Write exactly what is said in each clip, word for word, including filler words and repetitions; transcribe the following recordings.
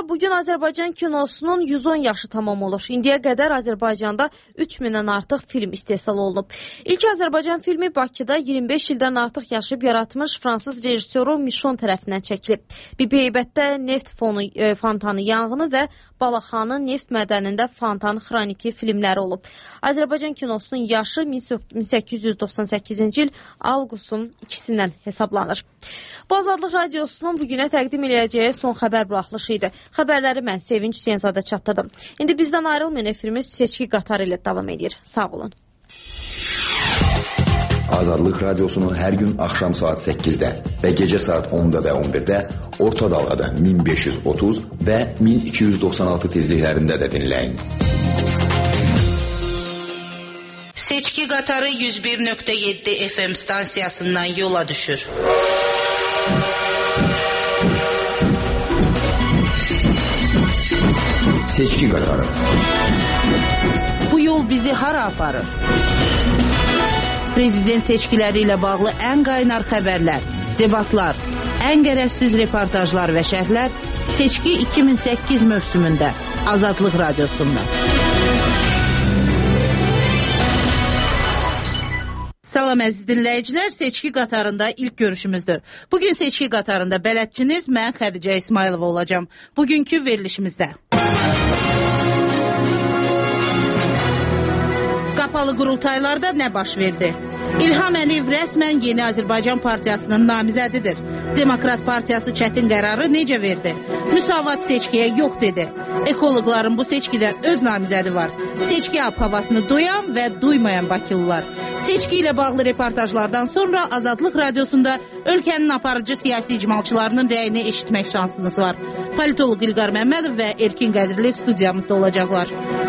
bugün Azərbaycan kinosunun yüz on yaşı tamam olur. İndiyə qədər Azərbaycanda üç mindən artıq film istehsal olunub. İlk Azərbaycan filmi Bakıda iyirmi beş ildən artıq yaşayıb yaratmış fransız rejissoru Mişon tərəfindən çəkilib. Bibiheybətdə neft fonu, e, fontanı yanğını və Balaxanı neft mədənində fontan xroniki filmləri olub. Azərbaycan kinosunun yaşı min səkkiz yüz doxsan səkkizinci il avqustun ikisindən hesablanır. Bu Azadlıq Radiosunun bugünə təqdim edəcəyi son xəbər buraxılışı idi. Xəbərləri mən Sevinç Hüseynzadə çatdırdım. İndi bizdən ayrılmayın, efirimiz seçki qatarı ilə davam edir. Sağ olun. Azadlıq Radiosunu hər gün axşam saat səkkizdə və gecə saat onda və on birdə orta dalğada min beş yüz otuz və min iki yüz doxsan altı tezliklərində də dinləyin. Seçki qatarı yüz bir nöqtə yeddi F M stansiyasından yola düşür. Seçki qatarı. Bu yol bizi hara aparır? Prezident seçkiləri ilə bağlı ən qaynar xəbərlər, debatlar, ən gərəksiz reportajlar və şərhlər Seçki iki min səkkiz mövsümündə Azadlıq Radiosunda. Salam əziz dinləyicilər, seçki qatarında ilk görüşümüzdür. Bugün seçki qatarında bələdçiniz mən Xədicə İsmailova olacağım. Bugünkü verilişimizdə. Qapalı qurultaylarda nə baş verdi? İlham Əliyev rəsmən Yeni Azərbaycan Partiyasının namizədidir. Demokrat Partiyası çətin qərarı necə verdi? Müsavat seçkiyə yox dedi. Ekoloqların bu seçkidə öz namizədi var. Seçki ab-havasını duyan və duymayan bakılılar. Seçki ilə bağlı reportajlardan sonra Azadlıq Radiosunda ölkənin aparıcı siyasi icmalçılarının rəyini eşitmək şansınız var. Politolog İlqar Məmmədov və Erkin Qədirli studiyamızda olacaqlar.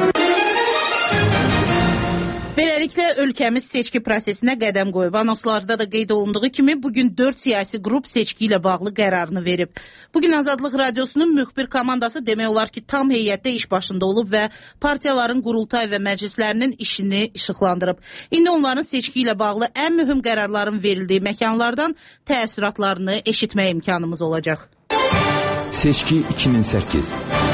Beləliklə, ölkəmiz seçki prosesinə qədəm qoyub. Anonslarda da qeyd olunduğu kimi bugün dörd siyasi qrup seçki ilə bağlı qərarını verib. Bugün Azadlıq Radiosunun müxbir komandası demək olar ki, tam heyətdə iş başında olub və partiyaların qurultay və məclislərinin işini işıqlandırıb. İndi onların seçki ilə bağlı ən mühüm qərarların verildiyi məkanlardan təəssüratlarını eşitmək imkanımız olacaq. Seçki iki min səkkiz.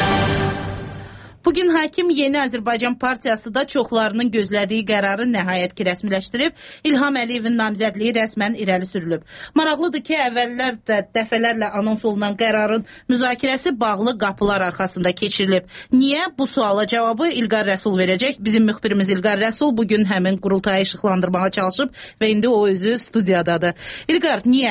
Bugün hakim Yeni Azərbaycan Partiyası da çoxlarının gözlədiyi qərarı nəhayət ki rəsmiləşdirib. İlham Əliyevin namizədliyi rəsmən irəli sürülüb. Maraqlıdır ki, əvvəllər də dəfələrlə anons olunan qərarın müzakirəsi bağlı qapılar arxasında keçirilib. Niyə? Bu suala cavabı İlqar Rəsul verəcək. Bizim müxbirimiz İlqar Rəsul bugün həmin qurultayı işıqlandırmağa çalışıb və indi o özü studiyadadır. İlqar, niyə?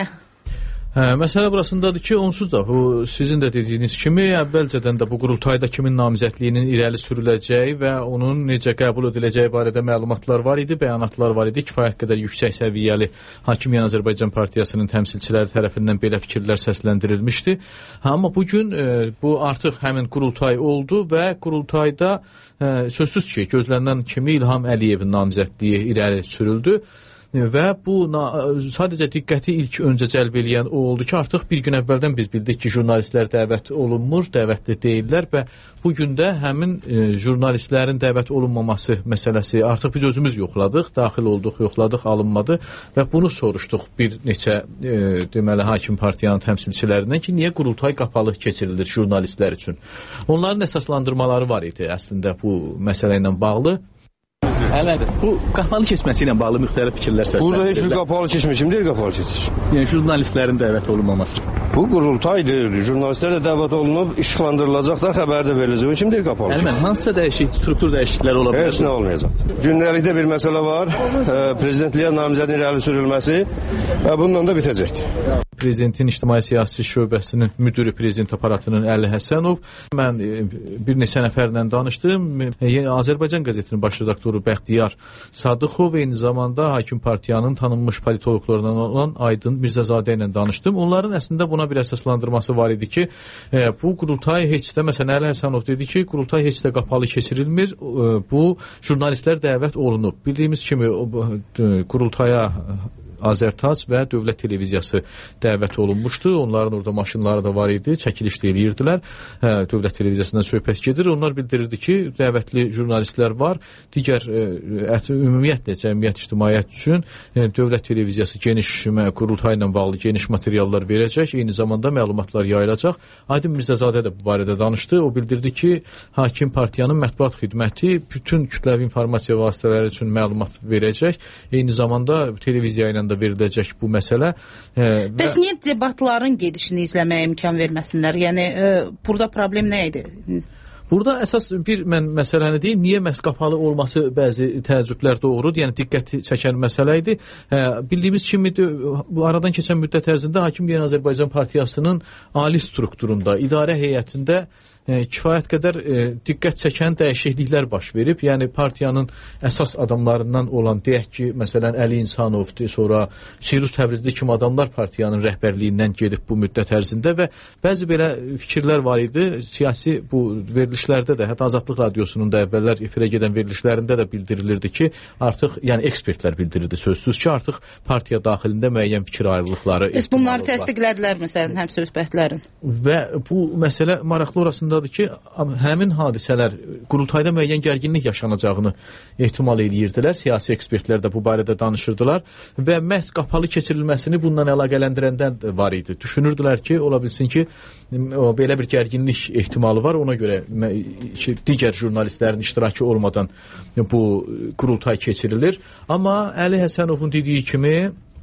Hə, məsələ burasındadır ki, onsuz da bu sizin də dediyiniz kimi əvvəlcədən də bu qurultayda kimin namizədliyinin irəli sürüləcəyi və onun necə qəbul ediləcəyi barədə məlumatlar var idi, bəyanatlar var idi. Kifayət qədər yüksək səviyyəli Hakim Yeni Azərbaycan Partiyasının təmsilçiləri tərəfindən belə fikirlər səsləndirilmişdi. Amma bugün e, bu artıq həmin qurultay oldu və qurultayda e, sözsüz ki, gözlənilən kimi İlham Əliyevin namizədliyi irəli sürüldü. Və bu sadəcə diqqəti ilk öncə cəlb eləyən o oldu ki, artıq bir gün əvvəldən biz bildik ki, jurnalistlər dəvət olunmur, dəvətli deyirlər və bugün də həmin e, jurnalistlərin dəvət olunmaması məsələsi artıq biz özümüz yoxladıq, daxil olduq, yoxladıq, alınmadı və bunu soruşduq bir neçə e, deməli hakim partiyanın təmsilçilərindən ki, niyə qurultay qapalı keçirilir jurnalistlər üçün? Onların əsaslandırmaları var idi əslində bu məsələ ilə bağlı. Elədir. Bu qapalı keçməsi ilə bağlı müxtəlif fikirlər səsləndirir. Burada heç bir qapalı keçmir. Kim deyir qapalı keçir? Yəni jurnalistlərin dəvət olunmaması. Bu qurultaydır. Jurnalistlər də dəvət olunub, işıqlandırılacaq da, xəbər də veriləcək. Kim deyir qapalı keçir? Əlbəttə, hansısa dəyişik, struktur dəyişiklikləri ola bilər. Heç nə olmayacaq. Gündəlikdə bir məsələ var. Prezidentliyə namizədin irəli sürülməsi və bununla da bitəcəkdir. Prezidentin İctimai Siyasi Şöbəsinin müdürü prezident aparatının Əli Həsənov. Mən bir neçə nəfərlə danışdım. Azərbaycan qəzetinin baş redaktoru Bəxtiyar Sadıxov, eyni zamanda Hakim Partiyanın tanınmış politologlarından olan Aydın Mirzəzadə ilə danışdım. Onların əslində buna bir əsaslandırması var idi ki, bu qurultay heç də, məsələn, Əli Həsənov dedi ki, qurultay heç də qapalı keçirilmir. Bu jurnalistlər dəvət olunub. Bildiyimiz kimi qurultaya Azərtac və Dövlət Televiziyası dəvət olunmuşdu. Onların orada maşınları da var idi, çəkiliş də eləyirdilər. Hə, Dövlət Televiziyasından söhbət gedir. Onlar bildirirdi ki, dəvətli jurnalistlər var. Digər ə, ümumiyyətlə cəmiyyət ictimaiyyət üçün ə, Dövlət Televiziyası geniş qurultay ilə bağlı geniş materiallar verəcək. Eyni zamanda məlumatlar yayılacaq. Aydın Mirzəzadə də bu barədə danışdı. O bildirdi ki, hakim partiyanın mətbuat xidməti bütün kütləvi informasiya vasitələri üçün məlumat verəcək. Eyni zamanda televiziya ilə də veriləcək bu məsələ. E, Bəs və... niyə debatların gedişini izləməyə imkan verməsinlər? Yəni, e, burada problem nə idi? Burada əsas bir mən məsələni deyim, niyə məhz qapalı olması bəzi təəccüblər doğrudur, yəni diqqəti çəkən məsələ idi. Hə, bildiyimiz kimi bu aradan keçən müddət ərzində Hakim Yeni Azərbaycan Partiyasının ali strukturunda, idarə heyətində e, kifayət qədər e, diqqət çəkən dəyişikliklər baş verib. Yəni partiyanın əsas adamlarından olan, deyək ki, məsələn Əli İnsanovdur, sonra Firuz Təbrizli kimi adamlar partiyanın rəhbərliyindən gedib bu müddət ərzində və bəzi belə fikirlər var idi. Siyasi bu verilişlərdə də, hətta Azadlıq Radiosunun da əvvəllər efirə gedən verilişlərində də bildirilirdi ki, artıq, yəni ekspertlər bildirirdi sözsüz ki, artıq partiya daxilində müəyyən fikir ayrılıqları. Biz bunları təsdiqlədilər məsələn, həm söhbətlərin. Və bu məsələ maraqlı orasındadır ki, həmin hadisələr qurultayda müəyyən gərginlik yaşanacağını ehtimal eləyirdilər. Siyasi ekspertlər də bu barədə danışırdılar və məhz qapalı keçirilməsini bundan əlaqələndirəndən də var idi. Düşünürdülər ki, ola bilsin ki, belə bir gərginlik ehtimalı var, ona görə digər jurnalistlərin iştirakı olmadan bu qurultay keçirilir. Amma Əli Həsənovun dediyi kimi,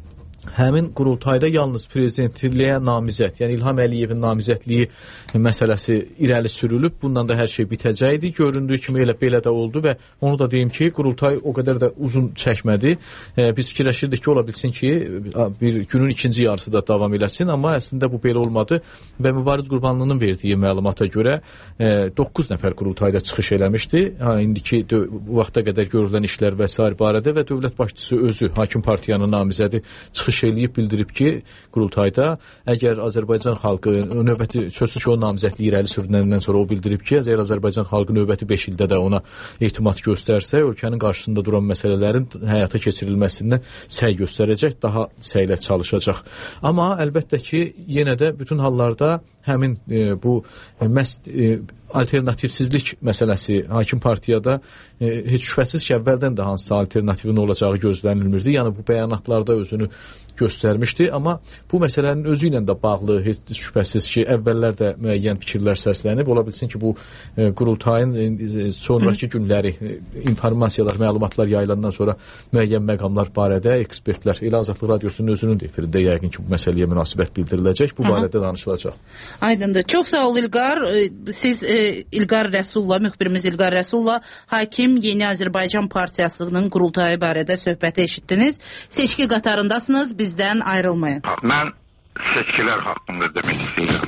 həmin qurultayda yalnız prezidentliyə namizəd, yəni İlham Əliyevin namizədliyi məsələsi irəli sürülüb. Bundan da hər şey bitəcəkdi. Göründüyü kimi elə belə də oldu və onu da deyim ki, qurultay o qədər də uzun çəkmədi. E, biz fikirləşirdik ki, ola bilsin ki, bir günün ikinci yarısı da davam eləsin, amma əslində bu belə olmadı və Mübariz Qurbanlının verdiyi məlumata görə e, doqquz nəfər qurultayda çıxış eləmişdi. Ha, indiki bu vaxta qədər görülən işlər və s. barədə və dövlət başçısı özü, hakim partiyanın namizədi çıxış eləyib bildirib ki, qurultayda əgər Azərbaycan xalqı növbəti sözsüz ki, o namizədliyi irəli sürülənəndən sonra o bildirib ki, əgər Azərbaycan xalqı növbəti beş ildə də ona etimad göstərsə, ölkənin qarşısında duran məsələlərin həyata keçirilməsində səy göstərəcək, daha səylə çalışacaq. Amma əlbəttə ki, yenə də bütün hallarda həmin e, bu e, məhz e, alternativsizlik məsələsi hakim partiyada e, heç şübhəsiz ki, əvvəldən də hansısa alternativin olacağı gözlənilmirdi. Yəni bu bəyanatlarda özünü göstərmişdi, amma bu məsələnin özü ilə də bağlı heç şübhəsiz ki, əvvəllər də müəyyən fikirlər səslənib. Ola bilsin ki, bu e, qurultayın e, sonraki günləri e, informasiyalar, məlumatlar yayılandan sonra müəyyən məqamlar barədə ekspertlər, elə Azadlıq Radiosunun özünün də efirində yəqin ki, bu məsələyə münasibət bildiriləcək, bu barədə danışılacaq. Aydındır. Çox sağ ol İlqar. Siz e, İlqar Rəsulla, müxbirimiz İlqar Rəsulla, Hakim Yeni Azərbaycan Partiyasının qurultayı barədə söhbəti eşitdiniz. Seçki qatarındasınız, bizdən ayrılmayın. Mən seçkilər haqqında demək istəyirəm.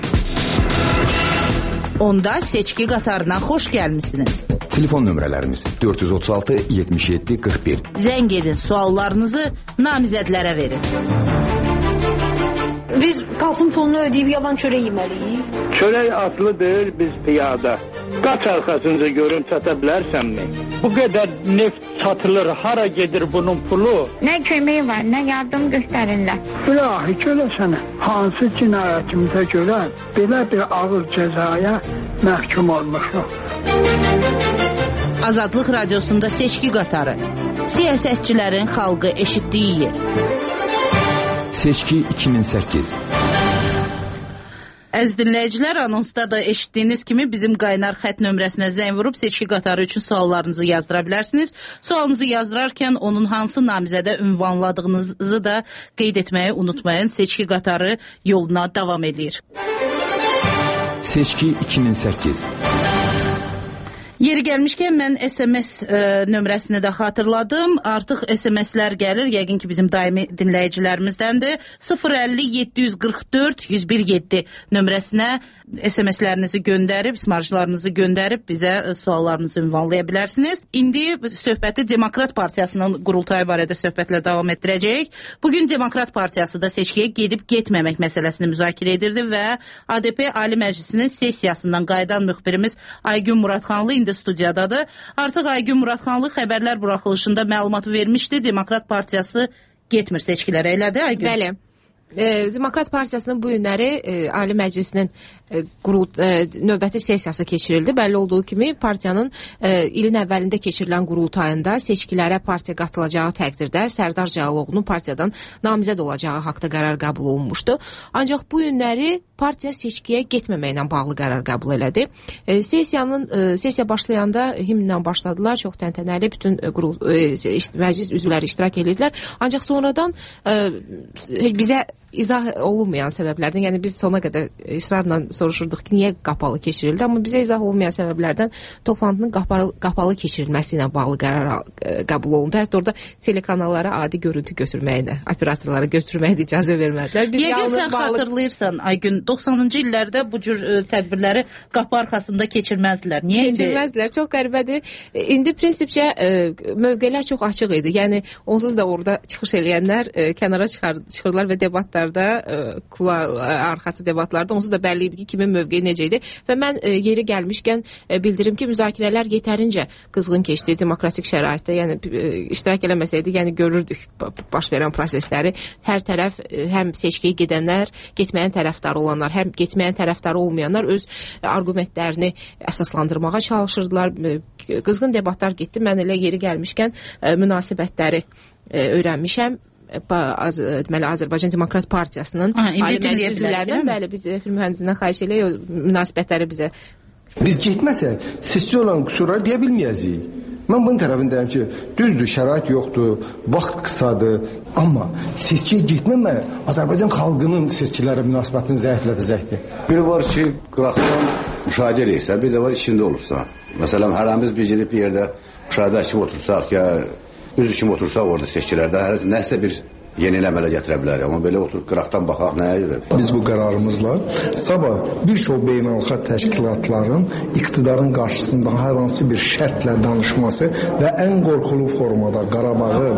Onda seçki qatarına xoş gəlmişsiniz. Telefon nömrələrimiz dörd yüz otuz altı yetmiş yeddi qırx bir. Zəng edin, suallarınızı namizədlərə verin. Biz Qasım pulunu ödəyib yavan çörək yeməliyik. Çörək atlı deyil, biz piyada. Qaç arxasınca görün, çata bilərsənmi? Bu qədər neft satılır, hara gedir bunun pulu? Nə kömək var, nə yardım göstərirlər. İlahi görəsənə, hansı cinayətimizə görə belə bir ağır cəzaya məhkum olmuşuq. Azadlıq Radiosunda seçki qatarı. Siyasətçilərin xalqı eşitdiyi yer. Seçki iki min səkkiz. Əziz dinləyicilər, anonsda da eşitdiyiniz kimi bizim qaynar xət nömrəsinə zəng vurub seçki qatarı üçün suallarınızı yazdıra bilərsiniz. Sualınızı yazdırarkən onun hansı namizədə ünvanladığınızı da qeyd etməyi unutmayın. Seçki qatarı yoluna davam edir. Seçki iki min səkkiz. Yeri gəlmişkən mən S M S e, nömrəsini də xatırladım. Artıq S M S-lər gəlir. Yəqin ki, bizim daimi dinləyicilərimizdəndir. sıfır əlli yeddi yüz qırx dörd yüz bir yeddi nömrəsinə S M S-lərinizi göndərib, ismarcılarınızı göndərib bizə e, suallarınızı ünvanlaya bilərsiniz. İndi söhbəti Demokrat Partiyasının qurultayı barədə söhbətlə davam etdirəcəyik. Bugün Demokrat Partiyası da seçkiyə gedib getməmək məsələsini müzakirə edirdi və A D P Ali Məclisinin sessiyasından qayıdan müxbirimiz Aygün Muradxanlı indi studiyadadır. Artıq Aygün Muradxanlı xəbərlər buraxılışında məlumatı vermişdi. Demokrat Partiyası getmir seçkilərə, elədir Aygün? Bəli. E, Demokrat Partiyasının bu günləri e, Ali Məclisinin e, qurul, e, növbəti sessiyası keçirildi. Bəlli olduğu kimi partiyanın e, ilin əvvəlində keçirilən qurultayında seçkilərə partiya qatılacağı təqdirdə Sərdar Cəlaloğlu'nun partiyadan namizəd olacağı haqda qərar qəbul olunmuşdu. Ancaq bu günləri partiya seçkiyə getməməklə bağlı qərar qəbul elədi. E, sessiyanın e, sessiya başlayanda himnlə başladılar. Çox təntənəli bütün e, qurul, e, məclis üzvləri iştirak edirdilər. Ancaq sonradan e, bizə izah olunmayan səbəblərdən, yəni biz sona qədər israrla soruşurduq ki, niyə qapalı keçirildi, amma bizə izah olunmayan səbəblərdən toplantının qapalı, qapalı keçirilməsi ilə bağlı qərar qəbul olundu. Hətta orada telekanallara adi görüntü götürməyinə, operatorlara götürməyə icazə vermədilər. Biz Yəqin sən bağlı... xatırlayırsan, Aygün, doxsanıncı illərdə bu cür ə, tədbirləri qapı arxasında keçirməzdilər. Niyə indi? Keçirməzdilər, çox qəribədir. İndi prinsipcə ə, mövqelər çox açıq idi. Yəni, onsuz da orada çıxış eləyənlər ə, kənara çıxar, çıxırlar və debatlar kula arxası debatlarda onsuz da bəlli idi ki, kimin mövqeyi necə idi və mən e, yeri gəlmişkən e, bildirim ki, müzakirələr yetərincə qızğın keçdi demokratik şəraitdə, yəni e, iştirak eləməsəydi, yəni görürdük baş verən prosesləri. Hər tərəf e, həm seçkiyə gedənlər, getməyən tərəfdarı olanlar, həm getməyən tərəfdarı olmayanlar öz e, argumentlərini əsaslandırmağa çalışırdılar. E, qızğın debatlar getdi. Mən elə yeri gəlmişkən e, münasibətləri e, öyrənmişəm. Az, deməli Azərbaycan Demokrat Partiyasının ali məclis üzvlərindən, bəli, biz film mühəndisindən xahiş eləyək, münasibətləri bizə. Biz getməsək, seçki olan qüsurları deyə bilməyəcəyik. Mən bunun tərəfindəyim ki, düzdür, şərait yoxdur, vaxt qısadır, amma seçkiyə getməmə Azərbaycan xalqının seçkilərə münasibətini zəiflədəcəkdir. Biri var ki, qıraqdan müşahidə edirsə, bir də var içində olursa. Məsələn, hərəmiz bir gedib bir yerdə müşahidə kimi otursaq ya düz kimi otursaq orada seçkilərdə hər nəsə bir yeniləmələ gətirə bilər. Amma belə otur qıraqdan baxaq nəyə görə? Biz bu qərarımızla sabah bir çox beynəlxalq təşkilatların iqtidarın qarşısında hər hansı bir şərtlə danışması və ən qorxulu formada Qarabağı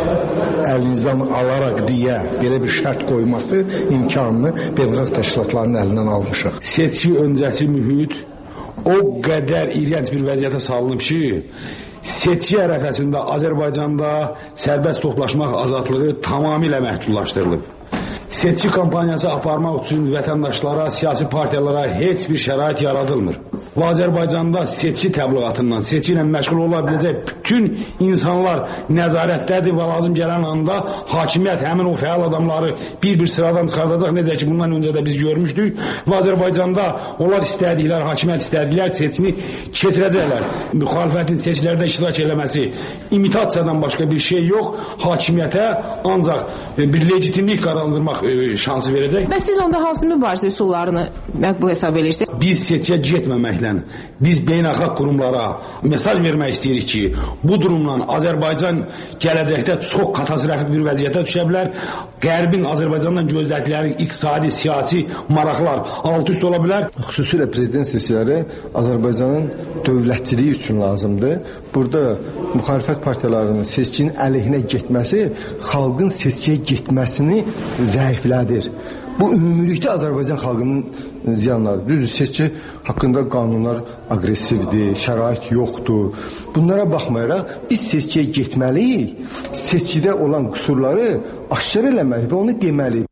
əlinizdən alaraq deyə belə bir şərt qoyması imkanını beynəlxalq təşkilatların əlindən almışıq. Seçki öncəsi mühit o qədər iyrənc bir vəziyyətə salınıb ki, seçki ərəfəsində Azərbaycanda sərbəst toplaşmaq azadlığı tamamilə məhdudlaşdırılıb. Seçki kampaniyası aparmaq üçün vətəndaşlara, siyasi partiyalara heç bir şərait yaradılmır. Və Azərbaycanda seçki təbliğatından, seçki ilə məşğul ola biləcək bütün insanlar nəzarətdədir və lazım gələn anda hakimiyyət həmin o fəal adamları bir-bir sıradan çıxardacaq. Necə ki, bundan öncə də biz görmüşdük. Və Azərbaycanda onlar istədiklər, hakimiyyət istədiklər seçkini keçirəcəklər. Müxalifətin seçkilərdə iştirak eləməsi imitasiyadan başqa bir şey yox. Hakimiyyətə ancaq bir legitimlik qazandırmaq şansı verəcək. Bəs siz onda hansı mübarizə üsullarını məqbul hesab edirsiniz? Biz seçkiyə getməməklə, biz beynəlxalq qurumlara mesaj vermək istəyirik ki, bu durumla Azərbaycan gələcəkdə çox katastrofik bir vəziyyətə düşə bilər. Qərbin Azərbaycandan gözlədikləri iqtisadi, siyasi maraqlar alt-üst ola bilər. Xüsusilə prezident seçkiləri Azərbaycanın dövlətçiliyi üçün lazımdır. Burada müxalifət partiyalarının seçkinin əleyhinə getməsi xalqın seçkiyə getməsini zəiflədir. Bu ümumilikdə Azərbaycan xalqının ziyanlarıdır. Düzdür, seçki haqqında qanunlar aqressivdir, şərait yoxdur. Bunlara baxmayaraq biz seçkiyə getməliyik. Seçkidə olan qüsurları aşkar eləməliyik və onu deməliyik.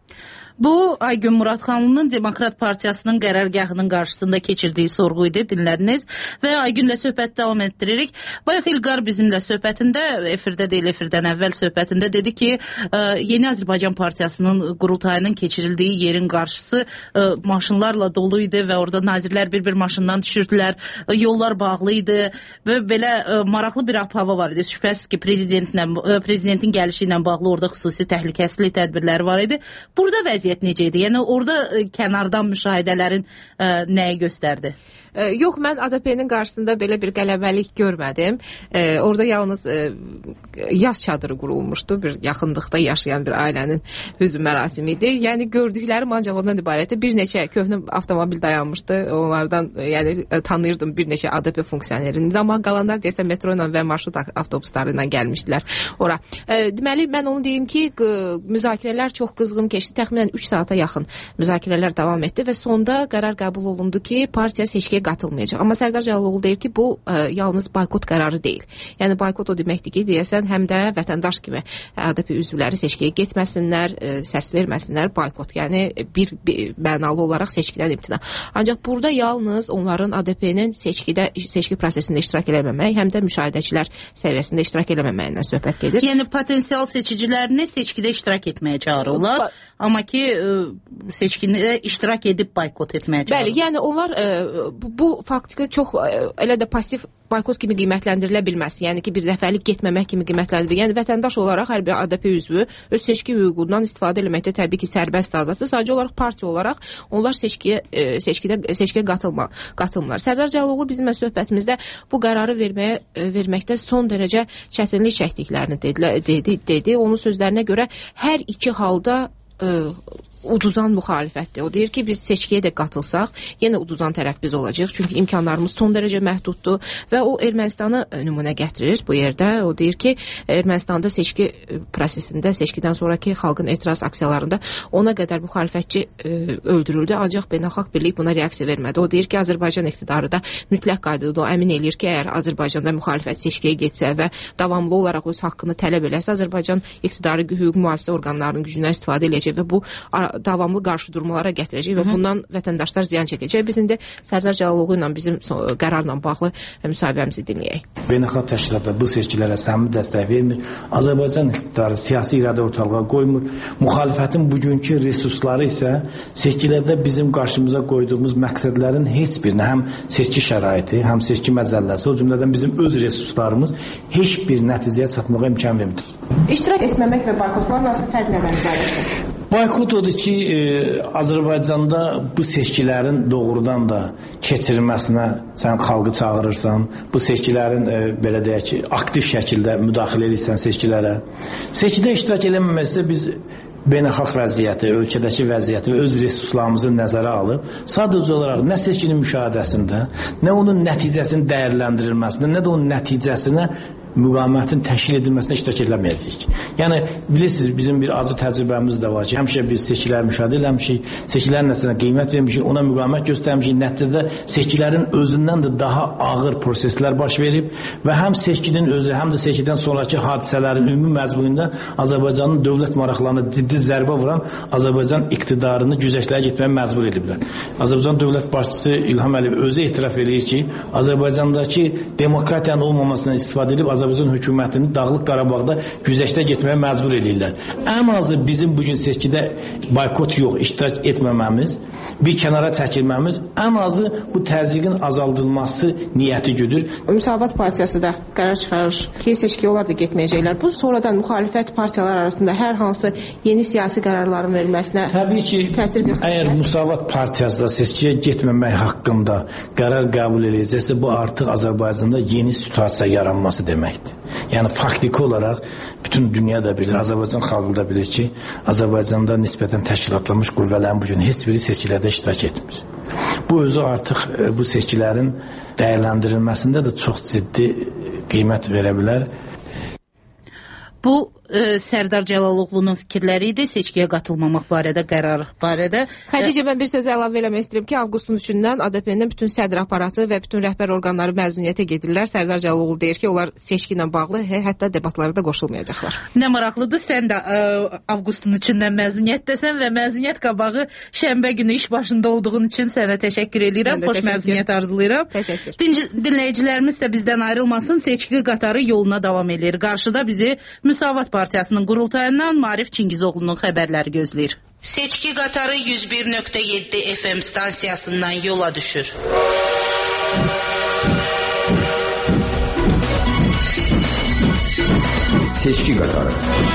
Bu, Aygün Muradxanlının Demokrat Partiyasının qərargahının qarşısında keçirdiyi sorğu idi, dinlədiniz və Aygünlə söhbət davam etdiririk. Bayaq İlqar bizimlə söhbətində, efirdə deyil, efirdən əvvəl söhbətində dedi ki, Yeni Azərbaycan Partiyasının qurultayının keçirildiyi yerin qarşısı maşınlarla dolu idi və orada nazirlər bir-bir maşından düşürdülər, yollar bağlı idi və belə maraqlı bir hava var idi. Şübhəsiz ki, prezidentin gəlişi ilə bağlı orada xüsusi təhlükəsizlik tədbirləri var idi. Burada vəziyyət necə idi? Yəni orada kənardan müşahidələrin ə, nəyi göstərdi? E, yox, mən A D P-nin qarşısında belə bir qələbəlik görmədim. E, orada yalnız e, yaz çadırı qurulmuşdu. Bir yaxınlıqda yaşayan bir ailənin hüzn mərasimi idi. Yəni gördüklərim ancaq ondan ibarətdir. Bir neçə köhnə avtomobil dayanmışdı. Onlardan e, yəni e, tanıyırdım bir neçə A D P funksionerini. Amma qalanlar deyəsən metro ilə və marşrut avtobusları ilə gəlmişdilər ora. E, deməli, mən onu deyim ki, müzakirələr çox qızğın keçdi. Təxminən üç saata yaxın müzakirələr davam etdi və sonda qərar qəbul olundu ki, partiya seçkiyə qatılmayacaq. Amma Sərdar Cəlaloğlu deyir ki, bu ə, yalnız boykot qərarı deyil. Yəni boykot o deməkdir ki, deyəsən həm də vətəndaş kimi A D P üzvləri seçkiyə getməsinlər, ə, səs verməsinlər, boykot. Yəni bir, bir mənalı olaraq seçkidən imtina. Ancaq burada yalnız onların A D P-nin seçkidə seçki prosesində iştirak eləməmək, həm də müşahidəçilər səviyyəsində iştirak eləməməyindən söhbət gedir. Yəni potensial seçicilərini seçkidə iştirak etməyə çağırırlar, ba amma ki ə, seçkidə iştirak edib boykot etməyə çağırırlar. Bəli, yəni onlar ə, bu, bu faktiki çox ə, elə də pasiv boykot kimi qiymətləndirilə bilməz. Yəni ki, bir dəfəlik getməmək kimi qiymətləndirilir. Yəni vətəndaş olaraq hər bir A D P üzvü öz seçki hüququndan istifadə etməkdə təbii ki, sərbəst azaddır. Sadəcə olaraq partiya olaraq onlar seçkiyə e, seçkidə seçkiyə qatılma qatılmırlar. Sərdar Cəlaloğlu bizim söhbətimizdə bu qərarı verməyə e, verməkdə son dərəcə çətinlik çəkdiklərini dedilər, dedi, dedi. Onun sözlərinə görə hər iki halda e, uduzan müxalifətdir. O deyir ki, biz seçkiyə də qatılsaq, yenə uduzan tərəf biz olacaq. Çünki imkanlarımız son dərəcə məhduddur və o Ermənistanı nümunə gətirir bu yerdə. O deyir ki, Ermənistanda seçki prosesində, seçkidən sonraki xalqın etiraz aksiyalarında ona qədər müxalifətçi e, öldürüldü. Ancaq beynəlxalq birlik buna reaksiya vermədi. O deyir ki, Azərbaycan iqtidarı da mütləq qaydada o əmin eləyir ki, əgər Azərbaycanda müxalifət seçkiyə getsə və davamlı olaraq öz haqqını tələb eləsə, Azərbaycan iqtidarı hüquq mühafizə orqanlarının gücündən istifadə edəcək və bu davamlı qarşıdurmalara gətirəcək və bundan vətəndaşlar ziyan çəkəcək. Biz indi Sərdar Cəlaloğlu ilə bizim qərarla bağlı müsahibəmizi dinləyək. Beynəlxalq təşkilatlar bu seçkilərə səmimi dəstək vermir. Azərbaycan iqtidarı siyasi iradə ortalığa qoymur. Müxalifətin bugünkü resursları isə seçkilərdə bizim qarşımıza qoyduğumuz məqsədlərin heç birinə, həm seçki şəraiti, həm seçki məcəlləsi, o cümlədən bizim öz resurslarımız heç bir nəticəyə çatmağa imkan vermir. İştirak etməmək və boykotlar arasında fərq nədən ibarətdir? Boykot odur ki, e, Azərbaycanda bu seçkilərin doğrudan da keçirilməsinə sən xalqı çağırırsan, bu seçkilərin e, belə deyək ki, aktiv şəkildə müdaxilə edirsən seçkilərə. Seçkidə iştirak eləməməksə biz beynəlxalq vəziyyəti, ölkədəki vəziyyəti və öz resurslarımızı nəzərə alıb, sadəcə olaraq nə seçkinin müşahidəsində, nə onun nəticəsinin dəyərləndirilməsində, nə də onun nəticəsinə müqavimətin təşkil edilməsinə iştirak eləməyəcəyik. Yəni, bilirsiniz, bizim bir acı təcrübəmiz də var ki, həmişə biz seçkiləri müşahidə eləmişik, seçkilərin nəticəsinə qiymət vermişik, ona müqavimət göstərmişik, nəticədə seçkilərin özündən də daha ağır proseslər baş verib və həm seçkinin özü, həm də seçkidən sonraki hadisələrin ümumi məzmununda Azərbaycanın dövlət maraqlarına ciddi zərbə vuran Azərbaycan iqtidarını güzəştlərə getməyə məcbur ediblər. Azərbaycan dövlət başçısı İlham Əliyev özü etiraf edir ki, Azərbaycandakı demokratiyanın olmamasından istifadə edib Azərbaycan hökumətini Dağlıq Qarabağda güzəştə getməyə məcbur edirlər. Ən azı bizim bugün seçkidə boykot yox, iştirak etməməmiz, bir kənara çəkilməmiz, ən azı bu təzyiqin azaldılması niyyəti güdür. Müsavat Partiyası da qərar çıxarır ki, seçkiyə onlar da getməyəcəklər. Bu sonradan müxalifət partiyalar arasında hər hansı yeni siyasi qərarların verilməsinə təbii ki, təsir göstərəcək. Əgər Müsavat Partiyası da seçkiyə getməmək haqqında qərar qəbul edəcəksə, bu artıq Azərbaycanda yeni situasiya yaranması demək. Yəni faktiki olaraq bütün dünya da bilir, Azərbaycan xalqı da bilir ki, Azərbaycanda nisbətən təşkilatlanmış qüvvələrin bugün heç biri seçkilərdə iştirak etmir. Bu özü artıq bu seçkilərin dəyərləndirilməsində də çox ciddi qiymət verə bilər. Bu e, Sərdar Cəlaloğlu'nun fikirləri idi seçkiyə qatılmamaq barədə, qərar barədə. Xədicə, mən bir söz əlavə eləmək istəyirəm ki, avqustun üçündən A D P-nin bütün sədr aparatı və bütün rəhbər orqanları məzuniyyətə gedirlər. Sərdar Cəlaloğlu deyir ki, onlar seçki ilə bağlı hə, hətta debatlara da qoşulmayacaqlar. Nə maraqlıdır, sən də ə, avqustun üçündən məzuniyyətdəsən və məzuniyyət qabağı şənbə günü iş başında olduğun üçün sənə təşəkkür edirəm. Xoş təşəkkür. Məzuniyyət arzulayıram. Təşəkkür. Dinci, dinləyicilərimiz də bizdən ayrılmasın. Seçki qatarı yoluna davam edir. Qarşıda bizi Müsavat Partiyasının qurultayından Marif Çingizoğlu'nun xəbərləri gözləyir. Seçki qatarı yüz bir nöqtə yeddi F M stansiyasından yola düşür. Seçki qatarı.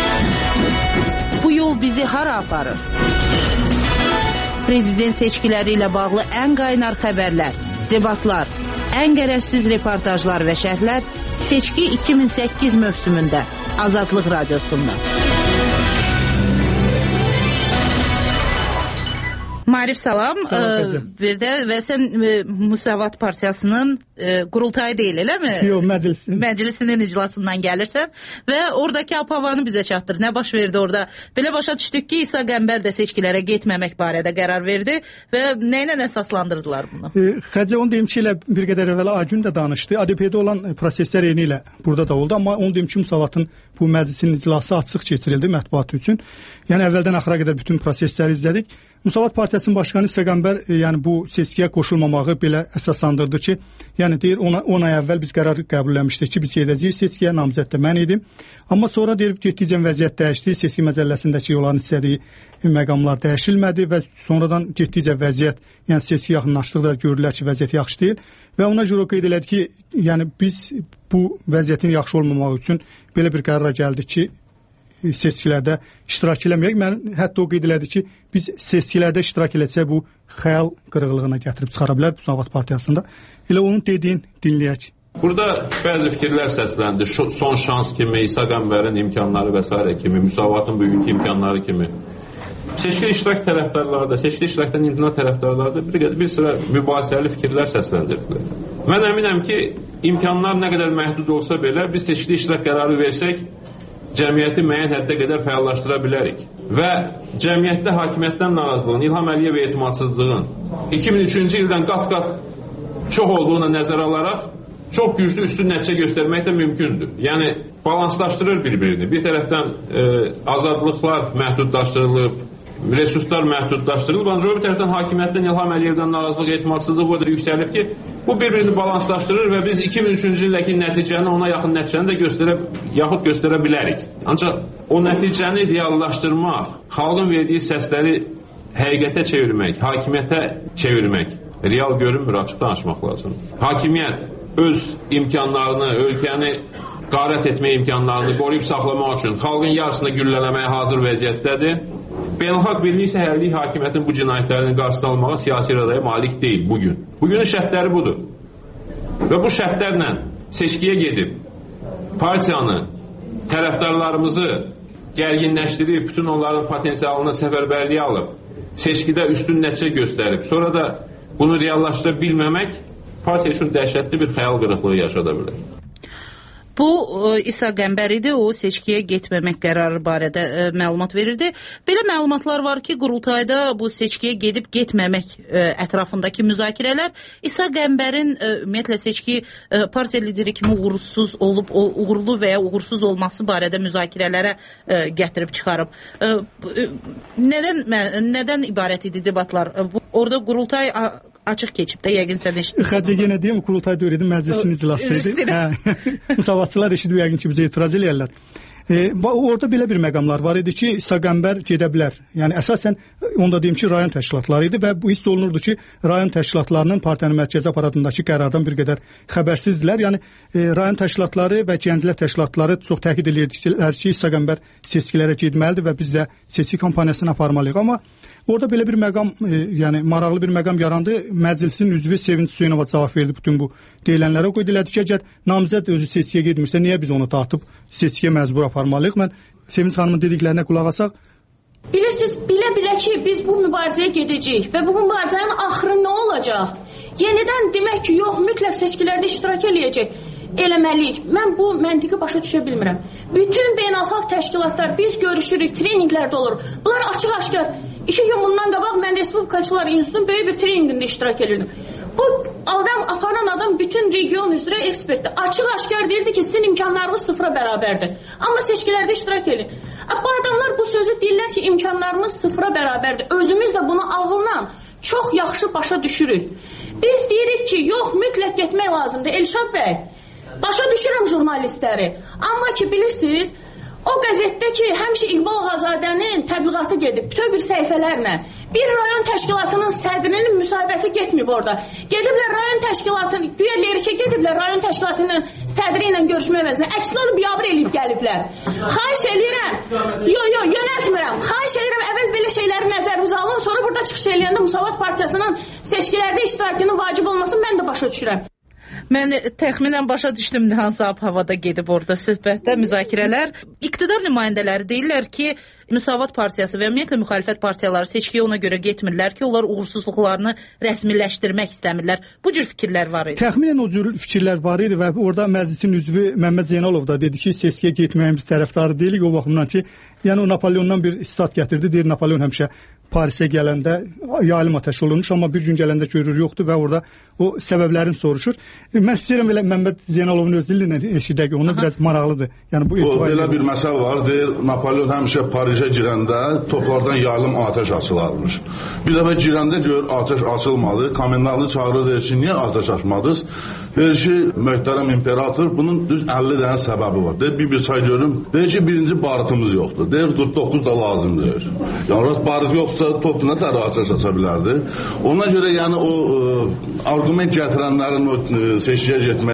Bu yol bizi hara aparır? Prezident seçkiləri ilə bağlı ən qaynar xəbərlər, debatlar, ən qərəzsiz reportajlar və şərhlər Seçki iki min səkkiz mövsümündə Azadlıq Radyosu'nda. Marif salam. Salam e, bir də və sən e, Müsavat Partiyasının e, qurultayı deyil, eləmi? Yox, məclisin. Məclisinin iclasından gəlirsən və oradakı aphavanı bizə çatdır. Nə baş verdi orada? Belə başa düşdük ki, İsa Qəmbər də seçkilərə getməmək barədə qərar verdi və nə ilə əsaslandırdılar bunu? E, Xəcə onu deyim ki, elə bir qədər əvvəl Agün də danışdı. A D P-də olan proseslər eyni ilə burada da oldu, amma onu deyim ki, Müsavatın bu məclisin iclası açıq keçirildi mətbuat üçün. Yəni əvvəldən axıra qədər bütün prosesləri izlədik. Müsavat Partiyasının başqanı İsa Qəmbər e, yəni bu seçkiyə qoşulmamağı belə əsaslandırdı ki, yəni deyir ona on ay əvvəl biz qərar qəbul etmişdik ki, biz gedəcəyik seçkiyə, namizəd də mən idim. Amma sonra deyir getdikcə vəziyyət dəyişdi, seçki məcəlləsindəki onların istədiyi məqamlar dəyişilmədi və sonradan getdikcə vəziyyət, yəni seçki yaxınlaşdıqda görürlər ki, vəziyyət yaxşı deyil və ona görə qeyd elədi ki, yəni biz bu vəziyyətin yaxşı olmaması üçün belə bir qərara gəldik ki, seçkilərdə iştirak eləməyək. Mən hətta o qeyd elədi ki, biz seçkilərdə iştirak eləsək bu xəyal qırıqlığına gətirib çıxara bilər Müsavat Partiyasında. Elə onun dediyin dinləyək. Burada bəzi fikirlər səsləndi. Son şans kimi, İsa Qəmbərin imkanları və s. kimi, Müsavatın bugünkü imkanları kimi. Seçki iştirak tərəfdarları da, seçki iştirakdan imtina tərəfdarları da bir, bir sıra mübahisəli fikirlər səsləndirdilər. Mən əminəm ki, imkanlar nə qədər məhdud olsa belə, biz seçki iştirak qərarı versək, cəmiyyəti müəyyən həddə qədər fəallaşdıra bilərik. Və cəmiyyətdə hakimiyyətdən narazılığın, İlham Əliyev etimadsızlığın iki min üçüncü ildən qat-qat çox olduğuna nəzər alaraq çox güclü üstün nəticə göstərmək də mümkündür. Yəni, balanslaşdırır bir-birini. Bir tərəfdən e, azadlıqlar məhdudlaşdırılıb, resurslar məhdudlaşdırılıb, ancaq bir tərəfdən hakimiyyətdən İlham Əliyevdən narazılıq, etimadsızlıq o qədər yüksəlib ki, bu bir-birini balanslaşdırır və biz iki min üçüncü ildəki nəticəni, ona yaxın nəticəni də göstərə, yaxud göstərə bilərik. Ancaq o nəticəni reallaşdırmaq, xalqın verdiyi səsləri həqiqətə çevirmək, hakimiyyətə çevirmək, real görünmür, açıq danışmaq lazım. Hakimiyyət öz imkanlarını, ölkəni qarət etmə imkanlarını qoruyub saxlamaq üçün xalqın yarısını güllələməyə hazır vəziyyətdədir. Beynəlxalq birliyi isə hərlik hakimiyyətin bu cinayətlərinin qarşısını almağa siyasi iradəyə malik deyil bugün. Bugünün şərtləri budur. Və bu şərtlərlə seçkiyə gedib partiyanı, tərəfdarlarımızı gərginləşdirib, bütün onların potensialını səfərbərliyə alıb, seçkidə üstün nəticə göstərib, sonra da bunu reallaşdıra bilməmək partiya üçün dəhşətli bir xəyal qırıqlığı yaşada bilər. Bu İsa Qəmbər idi, o seçkiyə getməmək qərarı barədə ə, məlumat verirdi. Belə məlumatlar var ki, qurultayda bu seçkiyə gedib getməmək ə, ətrafındakı müzakirələr İsa Qəmbərin ə, ümumiyyətlə seçki ə, partiya lideri kimi uğursuz olub, o, uğurlu və ya uğursuz olması barədə müzakirələrə ə, gətirib çıxarıb. Ə, ə, nədən nədən ibarət idi debatlar? Ə, bu, orada qurultay a, açıq keçib də, yəqin sən eşitmişsən. Xəcə yenə deyim, qurultay dövrədə məclisin iclası idi. Müsavatçılar eşidib yəqin ki, bizə etiraz eləyərlər. E, orada belə bir məqamlar var idi ki, İsa Qəmbər gedə bilər. Yəni əsasən onda deyim ki, rayon təşkilatları idi və bu hiss olunurdu ki, rayon təşkilatlarının partiyanın mərkəzi aparatındakı qərardan bir qədər xəbərsizdilər. Yəni e, rayon təşkilatları və gənclər təşkilatları çox təkid edirdilər ki, İsa Qəmbər seçkilərə getməlidir və biz də seçki kampaniyasını aparmalıyıq. Amma orada belə bir məqam, e, yəni maraqlı bir məqam yarandı. Məclisin üzvü Sevinç Hüseynova cavab verdi bütün bu deyilənlərə. O qeyd elədi ki, əgər namizəd özü seçkiyə getmirsə, niyə biz onu dağıtıb seçkiyə məcbur aparmalıyıq? Mən Sevinç xanımın dediklərinə qulaq asaq. Bilirsiniz, bilə-bilə ki, biz bu mübarizəyə gedəcəyik və bu mübarizənin axırı nə olacaq? Yenidən demək ki, yox, mütləq seçkilərdə iştirak eləyəcək. Eləməliyik. Mən bu məntiqi başa düşə bilmirəm. Bütün beynəlxalq təşkilatlar, biz görüşürük, treninqlərdə olur. Bunlar açıq-aşkar. İki gün bundan qabaq mən Respublikaçılar İnstitutunun böyük bir treninqində iştirak edirdim. Bu adam, aparan adam bütün region üzrə ekspertdir. Açıq-aşkar deyirdi ki, sizin imkanlarınız sıfıra bərabərdir. Amma seçkilərdə iştirak edin. Bu adamlar bu sözü deyirlər ki, imkanlarımız sıfıra bərabərdir. Özümüz də bunu ağılla çox yaxşı başa düşürük. Biz deyirik ki, yox, mütləq getmək lazımdır. Elşad bəy, başa düşürəm jurnalistləri. Amma ki, bilirsiniz, o qəzetdə ki, həmişə İqbal Ağazadənin təbliğatı gedib, bütün bir səhifələrlə. Bir rayon təşkilatının sədrinin müsahibəsi getməyib orada. Gediblər rayon təşkilatının, güya lerikə gediblər rayon təşkilatının sədri ilə görüşmə əvəzinə. Əksinə onu biabır eləyib gəliblər. Xahiş eləyirəm, yo, yo, yönəltmirəm. Xahiş eləyirəm, əvvəl belə şeyləri nəzərimizə alın, sonra burada çıxış eləyəndə Müsavat Partiyasının seçkilərdə iştirakının vacib olmasını mən də başa düşürəm. Mən təxminən başa düşdüm hansı ab-havada gedib orada söhbətdə, müzakirələr. İqtidar nümayəndələri deyirlər ki, Müsavat Partiyası və ümumiyyətlə müxalifət partiyaları seçkiyə ona görə getmirlər ki, onlar uğursuzluqlarını rəsmiləşdirmək istəmirlər. Bu cür fikirlər var idi. Təxminən o cür fikirlər var idi və orada məclisin üzvü Məmməd Zeynalov da dedi ki, seçkiyə getməyin biz tərəfdarı deyilik o baxımdan ki, yəni o Napoleondan bir istat gətirdi. Deyir Napoleon həmişə Parisə gələndə yayılım atəş olunmuş, amma bir gün gələndə görür yoxdur və orada o səbəblərini soruşur. E, mən istəyirəm elə Məmməd Zeynalovun öz dili ilə eşidək, onu biraz maraqlıdır. Yəni bu o, belə bir məsəl var, deyir Napoleon həmişə Parisə girəndə toplardan yayılım atəş açılarmış. Bir dəfə girəndə gör atəş açılmadı, komendantı çağırır, deyir ki, niyə atəş açmadınız? Deyir ki, möhtərəm imperator, bunun düz əlli dənə səbəbi var. Deyir, bir bir say görüm. Deyir ki, birinci barıtımız yoxdur. Deyir, qırx doqquz da lazım deyir. Yəni, rast barıt yoxsa top nə tər atəş aça bilərdi. Ona görə yəni o ə, argument gətirənlərin o ə, seçkiyə getmək